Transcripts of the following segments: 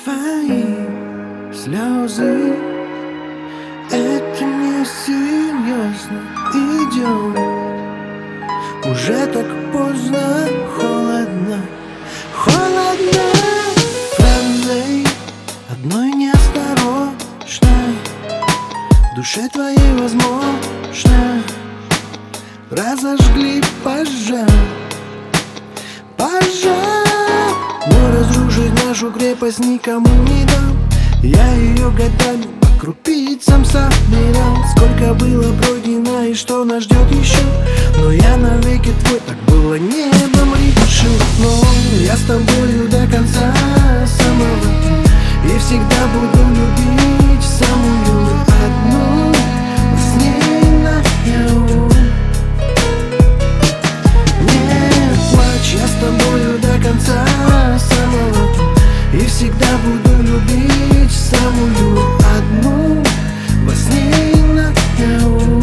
твои слезы. Это не серьезно, идем. Уже так поздно, холодно, холодно. Фразой одной неосторожной в душе твоей, возможно, разожгли пожар, пожар. Но разрушить нашу крепость никому не дам. Я ее годами по крупицам собирал. Сколько было пройдено и что нас ждет еще. Но я навеки твой, так было небом решил. Но я с тобою до конца самого. И всегда буду любить самую одну. С ней наяву. Не плачь, я с тобою до конца самого. И всегда буду любить самую одну. Во сне и наяву.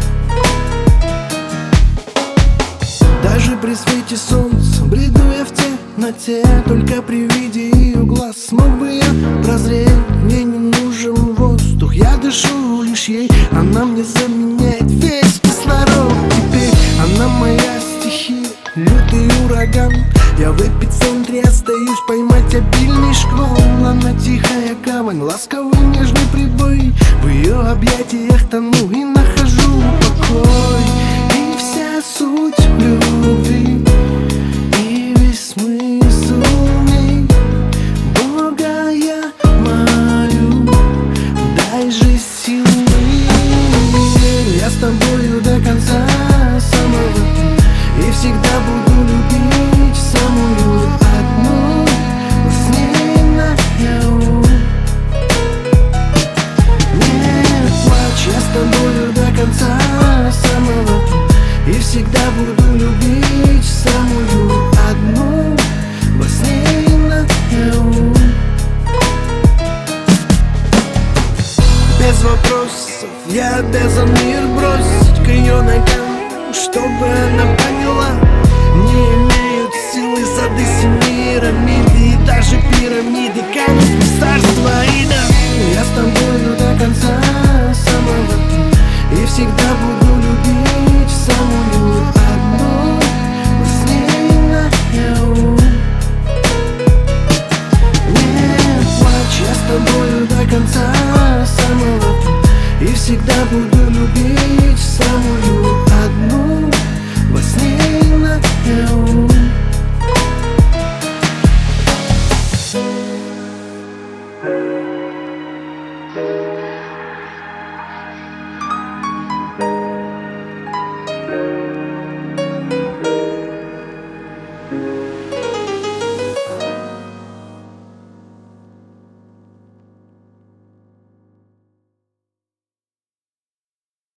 Даже при свете солнца бреду я в темноте. Только при виде ее глаз смог бы я прозреть. Мне не нужен воздух, я дышу лишь ей. Она мне заменяет весь кислород. Теперь она моя стихия, лютый ураган. Я в эпицентре остаюсь, поймать обильный шквал. Она тихая гавань, ласковый нежный прибой. В ее объятиях тону и нахожу покой. И вся суть любви, и весь смысл в ней. Бога я молю, дай же силы. Я с тобою до конца самого. И всегда буду любить самую одну. Во сне и наяву. Не плачь, я с тобою до конца самого. И всегда буду любить самую одну. Во сне и наяву. Без вопросов я обязан мир бросить к ее ногам, чтобы она поняла. Не имеют силы сады семи пирамиды. И даже пирамиды камень царства Аида. Я с тобою до конца самого. И всегда буду любить самую одну. Во сне и наяву. Не плачь, я с тобою до конца самого. И всегда буду любить самую одну. Во сне и наяву.